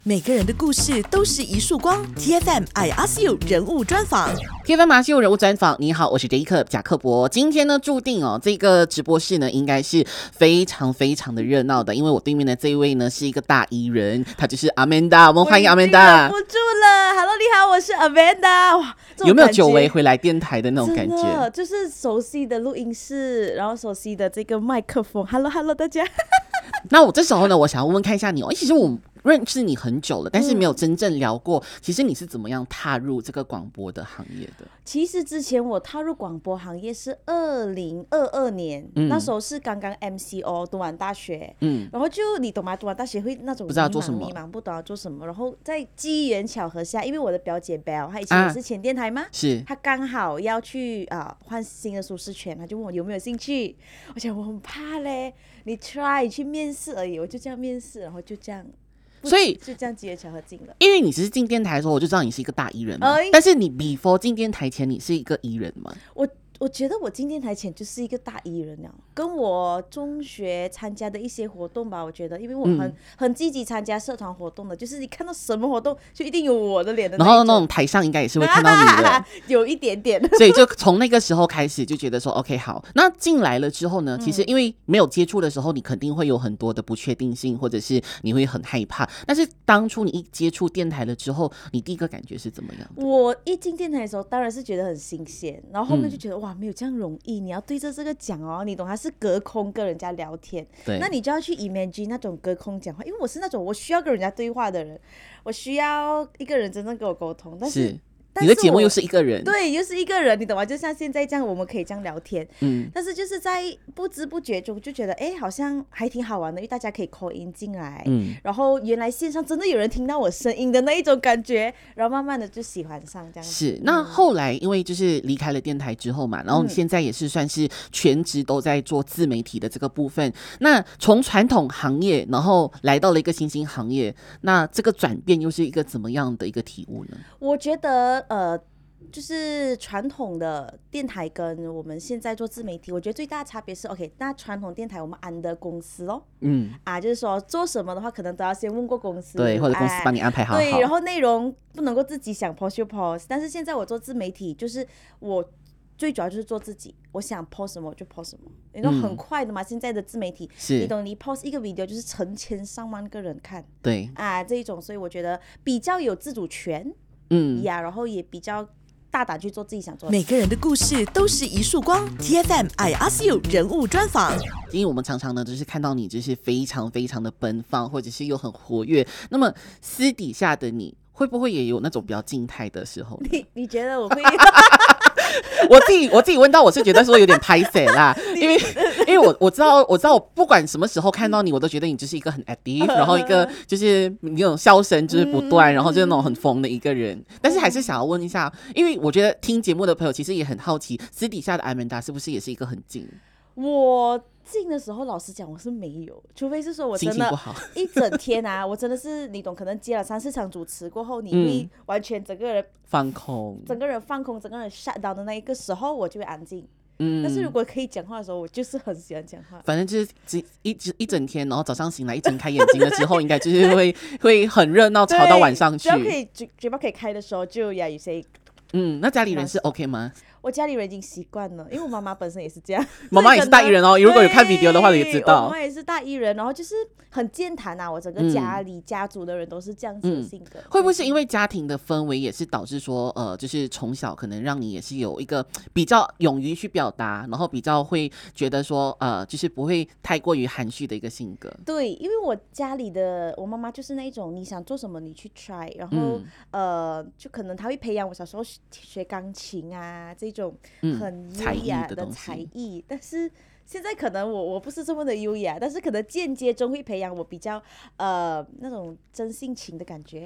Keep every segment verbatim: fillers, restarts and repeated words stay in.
每个人的故事都是一束光。T F M I Ask You 人物专访 T F M I Ask You 人物专访。你好，我是 Jacob 贾克伯。今天呢，注定哦，这个直播室呢，应该是非常非常的热闹的，因为我对面的这一位呢，是一个大艺人，她就是 Amanda。我们欢迎 Amanda。 忍不住了 ，Hello， 你好，我是 Amanda。哇， 有没有久违回来电台的那种感觉？ 真的就是熟悉的录音室，然后熟悉的这个麦克风。Hello，Hello， 大家。 那我这时候呢，我想要问问看一下你哦，其实我认识你很久了，但是没有真正聊过、嗯、其实你是怎么样踏入这个广播的行业的？ 其实之前我踏入广播行业是二零二二年、嗯、那时候是刚刚 M C O 读完大学，嗯，然后就你懂吗？读完大学会那种不知道做什么， 迷茫不懂要做什么，然后在机缘巧合下，因为我的表姐 Belle 她以前也是前电台嘛， 是、啊、 她刚好要去啊换、呃、新的舒适圈，她就问我有没有兴趣，我想我很怕嘞，你 try 去面试而已，我就这样面试，然后就这样。 所以就这样机缘巧合进了， 因为你只是进电台的时候，我就知道你是一个大艺人嘛、欸。但是你 before 进电台前，你是一个艺人吗？ 我我觉得我进电台前就是一个大艺人了，跟我中学参加的一些活动吧，我觉得，因为我很、嗯、很积极参加社团活动的，就是你看到什么活动就一定有我的脸的那种， 然后那种台上应该也是会看到你的， 有一点点， 所以就从那个时候开始就觉得说 OK 好，那进来了之后呢，其实因为没有接触的时候，你肯定会有很多的不确定性，或者是你会很害怕，但是当初你一接触电台了之后，你第一个感觉是怎么样的？ 我一进电台的时候当然是觉得很新鲜，然后后面就觉得、嗯、哇没有这样容易，你要对着这个讲哦，你懂，它是隔空跟人家聊天，对，那你就要去 imagine 那种隔空讲话，因为我是那种我需要跟人家对话的人，我需要一个人真正跟我沟通，但是, 是你的节目又是一个人， 对，又是一个人，你懂吗？就像现在这样，我们可以这样聊天，嗯，但是就是在不知不觉中就觉得，哎，好像还挺好玩的，因为大家可以 call in 进来，嗯，然后原来线上真的有人听到我声音的那一种感觉，然后慢慢的就喜欢上这样子。 是，那后来因为就是离开了电台之后嘛，然后你现在也是算是全职都在做自媒体的这个部分，那从传统行业，然后来到了一个新兴行业，那这个转变又是一个怎么样的一个体悟呢？ 我觉得。呃，就是传统的电台跟我们现在做自媒体，我觉得最大的差别是 ，OK， 那传统电台我们安的公司咯，嗯，啊，就是说做什么的话，可能都要先问过公司， 对，或者公司帮你安排好好， 对，然后内容不能够自己想 post 就 post， 但是现在我做自媒体，就是我最主要就是做自己，我想 post 什么我就 post 什么，你懂很快的嘛、嗯，现在的自媒体，你懂，你 post 一个 video 就是成千上万个人看， 对， 啊，这一种，所以我觉得比较有自主权。嗯呀，然后也比较大胆去做自己想做的。 每个人的故事都是一束光。T F M I Ask You 人物专访。 因为我们常常呢，就是看到你就是非常非常的奔放，或者是又很活跃。那么私底下的你，会不会也有那种比较静态的时候？ 你你觉得我会？ 我自己我自己问到，我是觉得说有点拍摄啦，因为因为我我知道我知道我不管什么时候看到你，我都觉得你就是一个很 active， 然后一个就是你那种笑声就是不断，然后就是那种很疯的一个人。但是还是想要问一下，因为我觉得听节目的朋友其实也很好奇，私底下的 Amanda 是不是也是一个很静？ 我进的时候，老实讲，我是没有，除非是说我真的一整天啊，我真的是你懂，可能接了三四场主持过后，你会完全整个人放空， 整个人放空，整个人 shut down 的那一个时候，我就会安静。嗯，但是如果可以讲话的时候，我就是很喜欢讲话。 反正就是一一整天，然后早上醒来一睁开眼睛了之后，应该就是会会很热闹，吵到晚上去。 只要可以嘴嘴巴可以开的时候，就呀有些。 嗯，那家里人是 OK 吗？ 我家里人已经习惯了，因为我妈妈本身也是这样。 妈妈也是大艺人哦，如果有看 video 的话，也知道。 我妈也是大艺人，然后就是很健谈啊。我整个家里、嗯、家族的人都是这样子的性格、嗯。 会不会是因为家庭的氛围也是导致说，呃，就是从小可能让你也是有一个比较勇于去表达，然后比较会觉得说，呃，就是不会太过于含蓄的一个性格。 对，因为我家里的我妈妈就是那一种，你想做什么你去 try， 然后、嗯、呃，就可能她会培养我小时候学钢琴啊这种很。很优雅的才艺，但是现在可能我我不是这么的优雅，但是可能间接中会培养我比较呃那种真性情的感觉。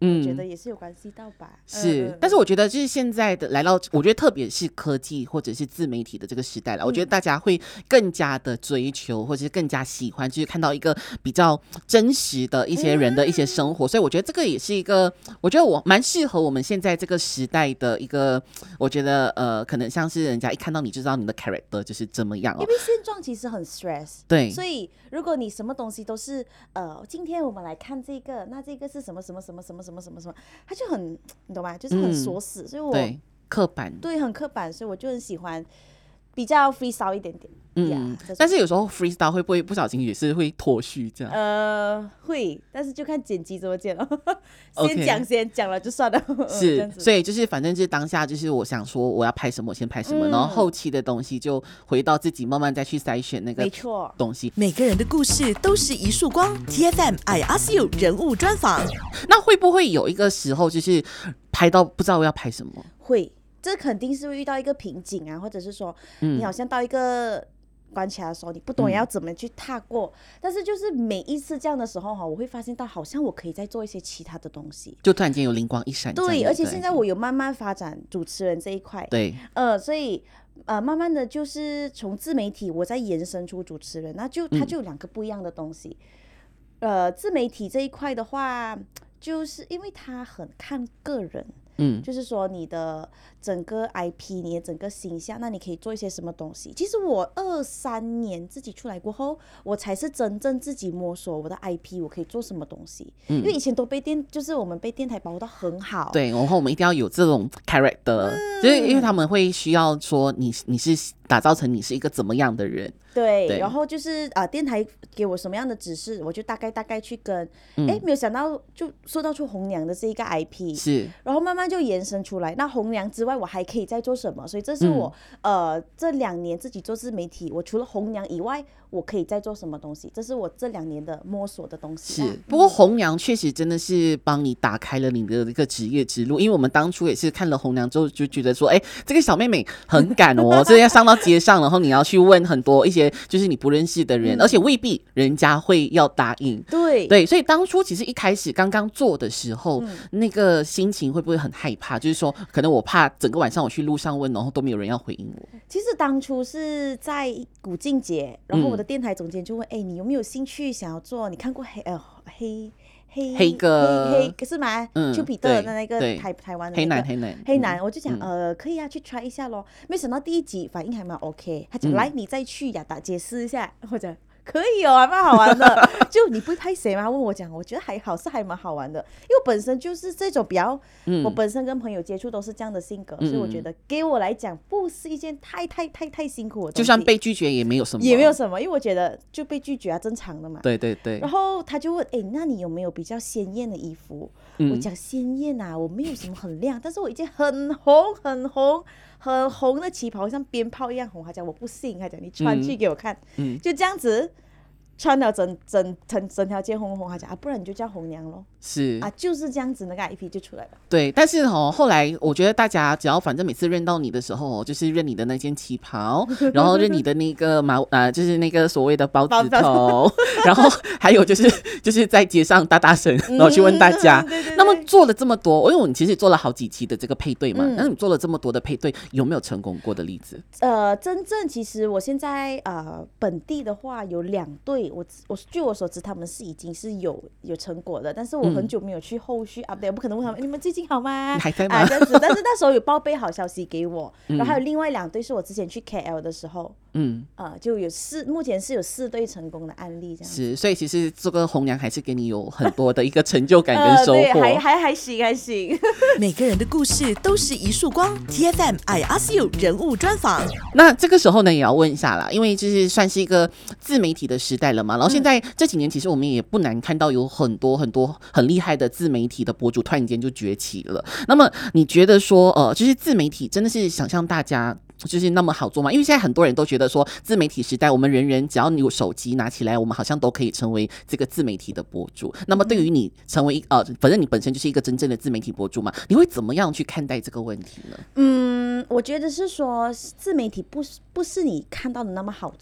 嗯，我觉得也是有关系到吧。 是、嗯，但是我觉得就是现在的来到，我觉得特别是科技或者是自媒体的这个时代了、嗯，我觉得大家会更加的追求，或者是更加喜欢，就是看到一个比较真实的一些人的一些生活，嗯、所以我觉得这个也是一个，我觉得我蛮适合我们现在这个时代的一个，我觉得呃，可能像是人家一看到你就知道你的 character 就是怎么样哦， 因为现状其实很 stress， 对， 所以如果你什么东西都是呃，今天我们来看这个，那这个是什么什么什么什么什么什么什么，它就很，你懂吗？就是很锁死、嗯，所以我对刻板， 对，很刻板，所以我就很喜欢比较 freestyle 一点点。 嗯， yeah, 但是有时候 freestyle 会不会不小心也是会脱序这样？ 呃，会，但是就看剪辑怎么剪了。先讲先讲了就算了。 是、 嗯， 所以就是反正就是当下就是我想说我要拍什么我先拍什么、嗯，然后后期的东西就回到自己慢慢再去筛选那个东西。 每个人的故事都是一束光 ，T F M I ask you 人物专访。 那会不会有一个时候就是拍到不知道要拍什么？ 会，这肯定是会遇到一个瓶颈啊，或者是说、嗯、你好像到一个关卡的时候，你不懂要怎么去踏过、嗯、但是就是每一次这样的时候我会发现到好像我可以再做一些其他的东西， 就突然间有灵光一闪。 对，而且现在我有慢慢发展主持人这一块， 对， 呃，所以呃，慢慢的就是从自媒体我再延伸出主持人，那就它就有两个不一样的东西、嗯、呃，自媒体这一块的话，就是因为它很看个人，嗯，就是说你的整个 I P， 你的整个形象，那你可以做一些什么东西。其实我二三年自己出来过后，我才是真正自己摸索我的 I P， 我可以做什么东西。嗯，因为以前都被电，就是我们被电台保护到很好。 对，然后我们一定要有这种 character，、嗯、就是因为他们会需要说你你是打造成你是一个怎么样的人。 对，对，然后就是啊、呃，电台给我什么样的指示，我就大概大概去跟，哎、嗯，没有想到就塑造出红娘的这一个 I P， 是， 然后慢慢就延伸出来。那红娘之外，我还可以再做什么？所以这是我、嗯、呃这两年自己做自媒体，我除了红娘以外，我可以再做什么东西？这是我这两年的摸索的东西、啊。 是，不过红娘确实真的是帮你打开了你的一个职业之路，因为我们当初也是看了红娘之后就觉得说，哎，这个小妹妹很敢哦，这要上到街上，然后你要去问很多一些就是你不认识的人、嗯，而且未必人家会要答应。 对对，所以当初其实一开始刚刚做的时候、嗯，那个心情会不会很害怕？就是说，可能我怕整个晚上我去路上问，然后都没有人要回应我。 其实当初是在古晋节，然后我的电台总监就问：“哎、嗯，你有没有兴趣想要做？你看过黑呃黑黑黑哥黑黑是吗？嗯，丘比特的那个台台湾的、那個、 黑男黑男黑男、嗯，我就讲、嗯、呃可以啊，去 try 一下咯。没想到第一集反应还蛮 OK， 他讲、嗯、来你再去雅达街试一下，或者。”可以哦，还蛮好玩的。就你不会拍谁吗？问我讲，我觉得还好，是还蛮好玩的。因为我本身就是这种比较、嗯，我本身跟朋友接触都是这样的性格，嗯、所以我觉得给我来讲不是一件太太太太辛苦的东西。 就算被拒绝也没有什么， 也没有什么，因为我觉得就被拒绝啊，正常的嘛。 对对对。 然后他就问，哎，那你有没有比较鲜艳的衣服？嗯、我讲鲜艳啊，我没有什么很亮，但是我一件很红很红。很红的旗袍，像鞭炮一样红。他讲我不信，他讲你穿去给我看，嗯、就这样子穿了整整整整条街红红。他讲啊，不然你就叫红娘咯。 是啊，就是这样子，那个 I P 就出来了。 对，但是哦，后来我觉得大家只要反正每次认到你的时候，就是认你的那件旗袍，然后认你的那个毛呃，就是那个所谓的包子头，然后还有就是就是在街上大大声，然后去问大家。嗯、对对对，那么做了这么多，因为我其实做了好几期的这个配对嘛，那、嗯、你做了这么多的配对，有没有成功过的例子？ 呃，真正其实我现在呃本地的话有两对，我我据我所知他们是已经是有有成果的，但是我很久没有去后续 update，、嗯、不可能问他们你们最近好吗？ 你还在吗？ 啊，这样子。但是那时候有报备好消息给我，嗯、然后还有另外两对是我之前去 K L 的时候，嗯，呃，就有四，目前是有四对成功的案例这样子。 是，所以其实这个红娘还是给你有很多的一个成就感跟收获。呃、 对，还还还行还行。 每个人的故事都是一束光 ，T F M I ask you 人物专访。 那这个时候呢，也要问一下啦，因为就是算是一个自媒体的时代了嘛，然后现在这几年其实我们也不难看到有很多很多很厉害的自媒体的博主突然间就崛起了。那么你觉得说，呃，就是自媒体真的是想象大家就是那么好做吗？因为现在很多人都觉得说，自媒体时代，我们人人只要你有手机拿起来，我们好像都可以成为这个自媒体的博主。那么对于你成为呃，反正你本身就是一个真正的自媒体博主嘛，你会怎么样去看待这个问题呢？ 嗯，我觉得是说自媒体不不是你看到的那么好做。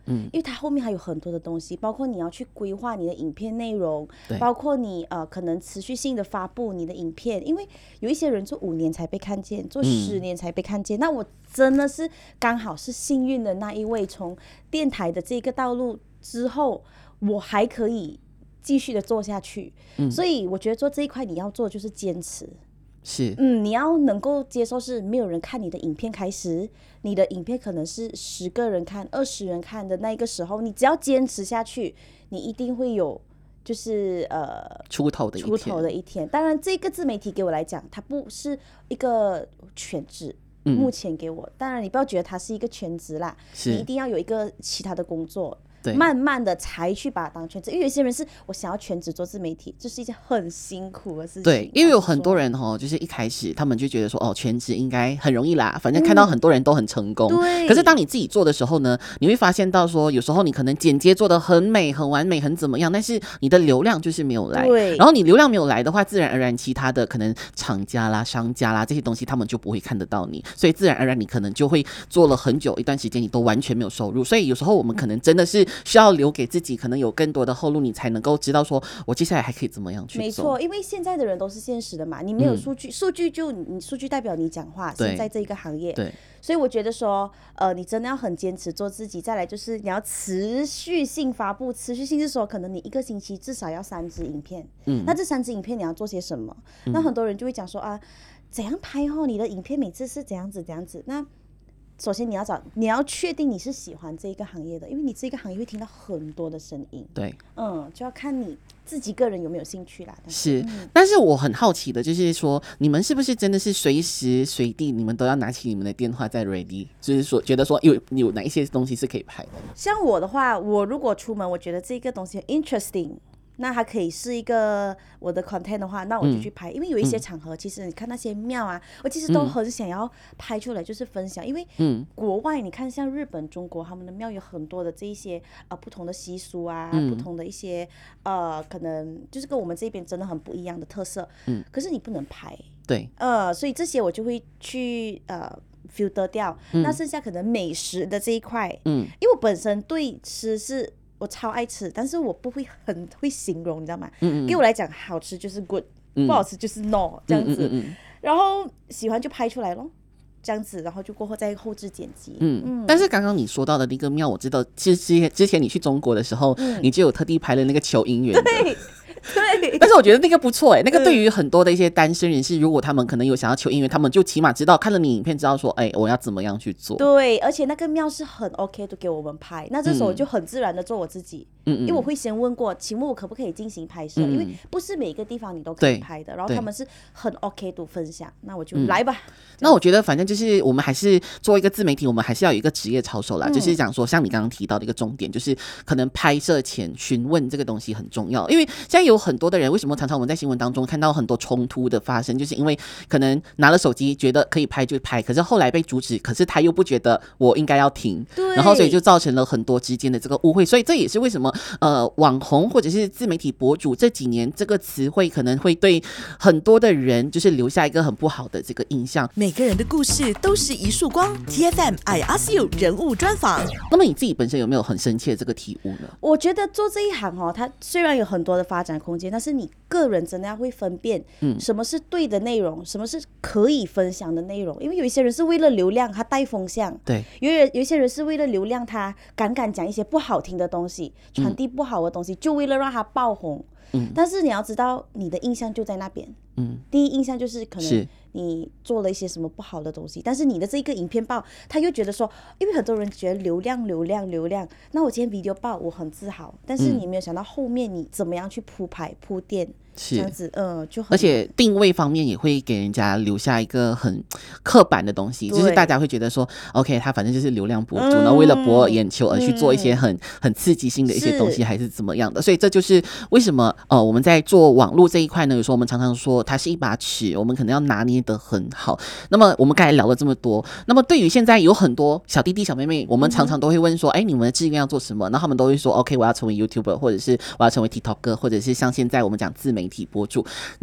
嗯，因为它后面还有很多的东西，包括你要去规划你的影片内容，包括你呃可能持续性的发布你的影片，因为有一些人做五年才被看见，做十年才被看见，嗯、那我真的是刚好是幸运的那一位，从电台的这个道路之后，我还可以继续的做下去，嗯、所以我觉得做这一块你要做就是坚持。 是， 嗯，你要能够接受是没有人看你的影片开始，你的影片可能是十个人看、二十人看的那个时候，你只要坚持下去，你一定会有就是呃出头的一天。 出头的一天。当然，这个自媒体给我来讲，它不是一个全职。嗯、目前给我，当然你不要觉得它是一个全职啦，你一定要有一个其他的工作。慢慢的才去把它当全职，因为有些人是我想要全职做自媒体，这是一件很辛苦的事情。 对，因为有很多人哦，就是一开始他们就觉得说，哦，全职应该很容易啦，反正看到很多人都很成功。 对、嗯。 可是当你自己做的时候呢，你会发现到说，有时候你可能剪接做的很美、很完美、很怎么样，但是你的流量就是没有来。 对。 然后你流量没有来的话，自然而然其他的可能厂家啦、商家啦这些东西，他们就不会看得到你，所以自然而然你可能就会做了很久一段时间，你都完全没有收入。所以有时候我们可能真的是需要留给自己可能有更多的后路，你才能够知道说我接下来还可以怎么样去做。 没错，因为现在的人都是现实的嘛，你没有数据，数、嗯、据就你数据代表你讲话。现在这一个行业， 对， 所以我觉得说，呃，你真的要很坚持做自己。再来就是你要持续性发布，持续性是说，可能你一个星期至少要三支影片。嗯，那这三支影片你要做些什么？嗯、那很多人就会讲说啊，怎样拍哦？你的影片每次是怎样子怎样子？那首先你要找，你要确定你是喜欢这一个行业的，因为你这个行业会听到很多的声音。 对， 嗯，就要看你自己个人有没有兴趣啦。 是，嗯、但是我很好奇的就是说，你们是不是真的是随时随地你们都要拿起你们的电话在 ready， 就是说觉得说有有哪一些东西是可以拍的？ 像我的话，我如果出门，我觉得这个东西很 interesting。那它可以是一个我的 content 的话，那我就去拍、嗯、因为有一些场合、嗯、其实你看那些庙啊，我其实都很想要拍出来就是分享、嗯、因为国外你看像日本中国他们的庙有很多的这一些、呃、不同的习俗啊、嗯、不同的一些呃可能就是跟我们这边真的很不一样的特色、嗯、可是你不能拍， 对， 呃，所以这些我就会去呃filter 掉、嗯、那剩下可能美食的这一块，嗯，因为我本身对吃是我超爱吃，但是我不会很会形容，你知道吗？嗯嗯，给我来讲，好吃就是 good，、嗯、不好吃就是 no 这样子。嗯嗯嗯，然后喜欢就拍出来咯，这样子，然后就过后再后置剪辑。嗯嗯。 但是刚刚你说到的那个庙，我知道，其实之前你去中国的时候，嗯、你就有特地拍了那个求姻缘的。 对。对， 但是我觉得那个不错哎、欸，那个对于很多的一些单身人士，如果他们可能有想要求姻缘，他们就起码知道看了你影片，知道说，哎、欸，我要怎么样去做。 对，而且那个庙是很 OK 的给我们拍，那这时候我就很自然的做我自己，嗯，因为我会先问过，请问我可不可以进行拍摄、嗯，因为不是每个地方你都可以拍的，然后他们是很 OK 的分享，那我就来吧、嗯。 那我觉得反正就是我们还是做一个自媒体，我们还是要有一个职业操守啦，嗯、就是讲说像你刚刚提到的一个重点，就是可能拍摄前询问这个东西很重要，因为现在有很多的人为什么常常我们在新闻当中看到很多冲突的发生，就是因为可能拿了手机觉得可以拍就拍，可是后来被阻止，可是他又不觉得我应该要停，然后所以就造成了很多之间的这个误会，所以这也是为什么呃网红或者是自媒体博主这几年这个词汇可能会对很多的人就是留下一个很不好的这个印象。 每个人的故事都是一束光 ，T F M I ask you 人物专访。 那么你自己本身有没有很深切的这个体悟呢？ 我觉得做这一行哦，它虽然有很多的发展空间，但是你个人真的要会分辨，嗯，什么是对的内容，什么是可以分享的内容。因为有一些人是为了流量，他带风向； 对， 有有一些人是为了流量，他敢敢讲一些不好听的东西，传递不好的东西，嗯、就为了让他爆红。嗯，但是你要知道，你的印象就在那边。嗯，第一印象就是可能你做了一些什么不好的东西，但是你的这个影片爆，他又觉得说，因为很多人觉得流量流量流量，那我今天 video 爆我很自豪，但是你没有想到后面你怎么样去铺排铺垫。这样子，嗯，就很， 而且定位方面也会给人家留下一个很刻板的东西，就是大家会觉得说 ，OK， 他反正就是流量博主，然后、嗯、为了博眼球而去做一些很、嗯、很刺激性的一些东西，还是怎么样的。所以这就是为什么呃我们在做网络这一块呢，有时候我们常常说它是一把尺，我们可能要拿捏得很好。那么我们刚才聊了这么多，那么对于现在有很多小弟弟小妹妹，我们常常都会问说，哎、嗯，你们的志愿要做什么？然后他们都会说 ，OK， 我要成为 YouTuber， 或者是我要成为 TikToker， 或者是像现在我们讲自媒体媒体博主，那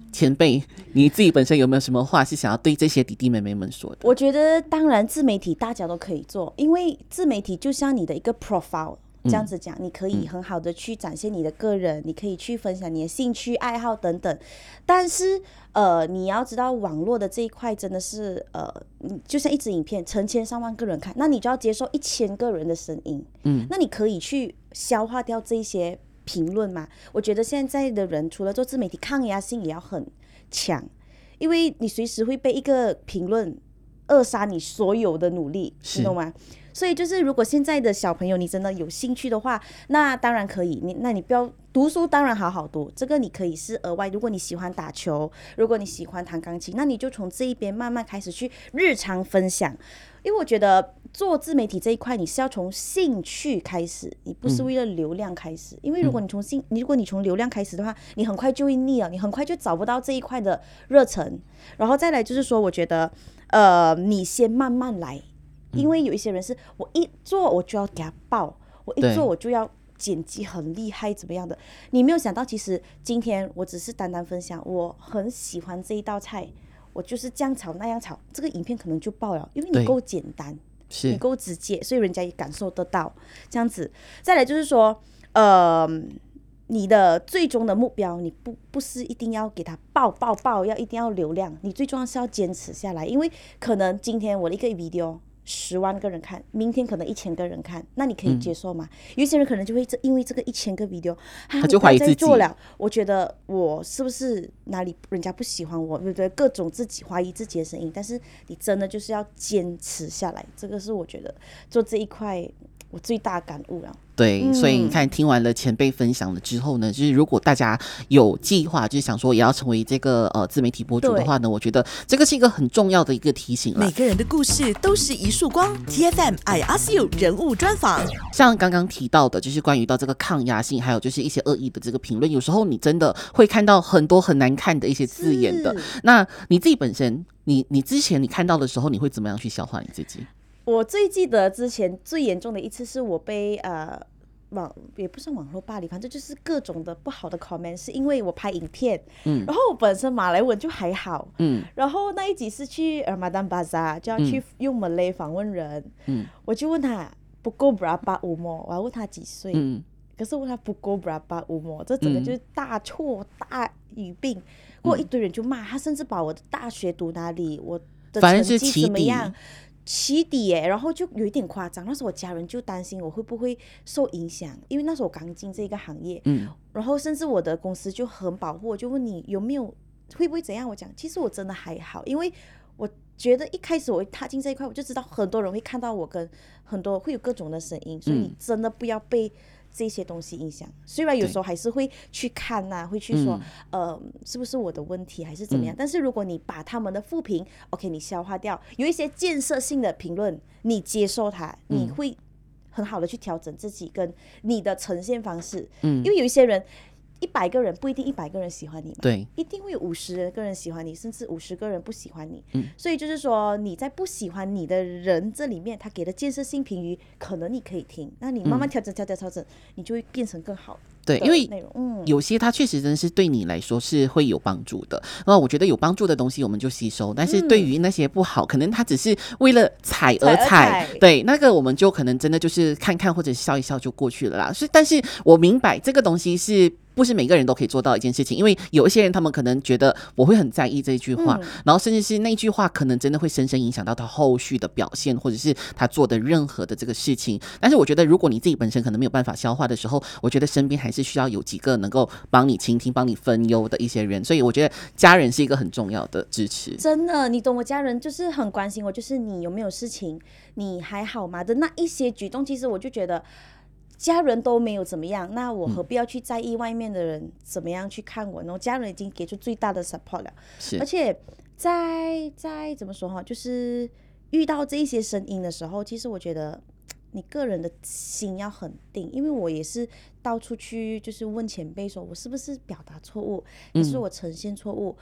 前辈，你自己本身有没有什么话是想要对这些弟弟妹妹们说的？ 我觉得当然自媒体大家都可以做，因为自媒体就像你的一个 profile。这样子讲，你可以很好的去展现你的个人，嗯、你可以去分享你的兴趣爱好等等。但是，呃，你要知道网络的这一块真的是，呃，就像一支影片，成千上万个人看，那你就要接受一千个人的声音。嗯，那你可以去消化掉这些评论吗？我觉得现在的人除了做自媒体，抗压性也要很强，因为你随时会被一个评论扼杀你所有的努力，你懂吗？所以就是，如果现在的小朋友你真的有兴趣的话，那当然可以。你那你不要读书，当然好好读，这个你可以是额外。如果你喜欢打球，如果你喜欢弹钢琴，那你就从这一边慢慢开始去日常分享。因为我觉得做自媒体这一块，你是要从兴趣开始，你不是为了流量开始。嗯、因为如果你从兴，如果你从流量开始的话，你很快就会腻了，你很快就找不到这一块的热忱。然后再来就是说，我觉得，呃，你先慢慢来。因为有一些人是我一做我就要给他爆，我一做我就要剪辑很厉害怎么样的，你没有想到其实今天我只是单单分享我很喜欢这一道菜，我就是这样炒那样炒，这个影片可能就爆了，因为你够简单，你够直接，所以人家也感受得到这样子。再来就是说呃你的最终的目标，你不不是一定要给他爆爆爆，要一定要流量，你最重要是要坚持下来，因为可能今天我的一个 video十万个人看，明天可能一千个人看，那你可以接受吗？嗯、有些人可能就会因为这个一千个 video， 他就怀疑自己做了。我觉得我是不是哪里人家不喜欢我，对不对？各种自己怀疑自己的声音，但是你真的就是要坚持下来，这个是我觉得做这一块我最大感悟了。 对、嗯，所以你看，听完了前辈分享了之后呢，就是如果大家有计划，就是想说也要成为这个呃自媒体博主的话呢，我觉得这个是一个很重要的一个提醒了。 每个人的故事都是一束光 ，T F M I ask you 人物专访。 像刚刚提到的，就是关于到这个抗压性，还有就是一些恶意的这个评论，有时候你真的会看到很多很难看的一些字眼的。那你自己本身，你你之前你看到的时候，你会怎么样去消化你自己？ 我最记得之前最严重的一次是我被呃网也不是网络霸凌，反正就是各种的不好的 comment， 是因为我拍影片，嗯，然后我本身马来文就还好，嗯，然后那一集是去 Ramadan Bazaar 就要去用 Malay 访问人，嗯，我就问他不够 berapa umur， 我要问他几岁，嗯，可是问他不够 berapa umur， 这整个就是大错大语病，过、嗯、一堆人就骂他，甚至把我的大学读哪里，我的成绩怎么样。起底耶，然后就有一点夸张。那时候我家人就担心我会不会受影响，因为那时候我刚进这个行业，嗯，然后甚至我的公司就很保护我，就问你有没有会不会怎样？我讲其实我真的还好，因为我觉得一开始我踏进这一块，我就知道很多人会看到我，跟很多会有各种的声音，所以你真的不要被这些东西影响。虽然有时候还是会去看呐、啊，会去说、嗯，呃，是不是我的问题还是怎么样？嗯、但是如果你把他们的负评 ，OK， 你消化掉，有一些建设性的评论，你接受它，你会很好的去调整自己跟你的呈现方式。嗯，因为有一些人。一百个人不一定一百个人喜欢你嘛， 对， 一定会有五十个人喜欢你，甚至五十个人不喜欢你。嗯，所以就是说你在不喜欢你的人这里面，他给的建设性评语，可能你可以听，那你慢慢调整、调整、调整，你就会变成更好。 对，因为有些它确实真的是对你来说是会有帮助的。那我觉得有帮助的东西我们就吸收，但是对于那些不好，可能它只是为了踩而踩，对，那个我们就可能真的就是看看或者笑一笑就过去了啦。是，但是我明白这个东西是。不是每个人都可以做到一件事情，因为有一些人他们可能觉得我会很在意这一句话、嗯、然后甚至是那句话可能真的会深深影响到他后续的表现，或者是他做的任何的这个事情。但是我觉得如果你自己本身可能没有办法消化的时候，我觉得身边还是需要有几个能够帮你倾听帮你分忧的一些人，所以我觉得家人是一个很重要的支持。 真的，你懂，我家人就是很关心我，就是你有没有事情，你还好吗的那一些举动，其实我就觉得家人都没有怎么样，那我何必要去在意外面的人怎么样去看我呢？嗯、家人已经给出最大的 support 了，而且在在怎么说哈，就是遇到这一些声音的时候，其实我觉得你个人的心要很定，因为我也是到处去就是问前辈说，我是不是表达错误，还是我呈现错误？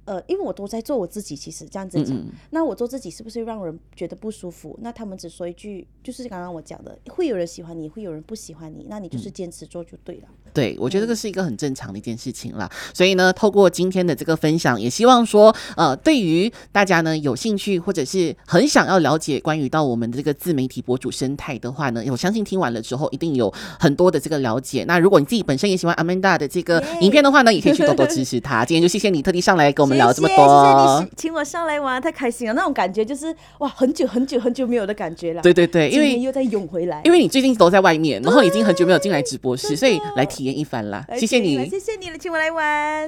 呃，因为我都在做我自己，其实这样子讲， 嗯嗯那我做自己是不是让人觉得不舒服？那他们只说一句，就是刚刚我讲的，会有人喜欢你，会有人不喜欢你，那你就是坚持做就对了。嗯、 对，我觉得这个是一个很正常的一件事情啦。所以呢，透过今天的这个分享，也希望说，呃，对于大家呢有兴趣或者是很想要了解关于到我们的这个自媒体博主生态的话呢，我相信听完了之后一定有很多的这个了解。那如果你自己本身也喜欢 Amanda 的这个影片的话呢，也可以去多多支持她。今天就谢谢你特地上来跟我们聊这么多， 谢谢你请我上来玩，太开心了，那种感觉就是哇，很久很久很久没有的感觉了。 对对对，因为又再涌回来， 因为你最近都在外面，然后已经很久没有进来直播室，所以来体验一番啦。 Okay, 谢谢你， 谢谢你了，请我来玩。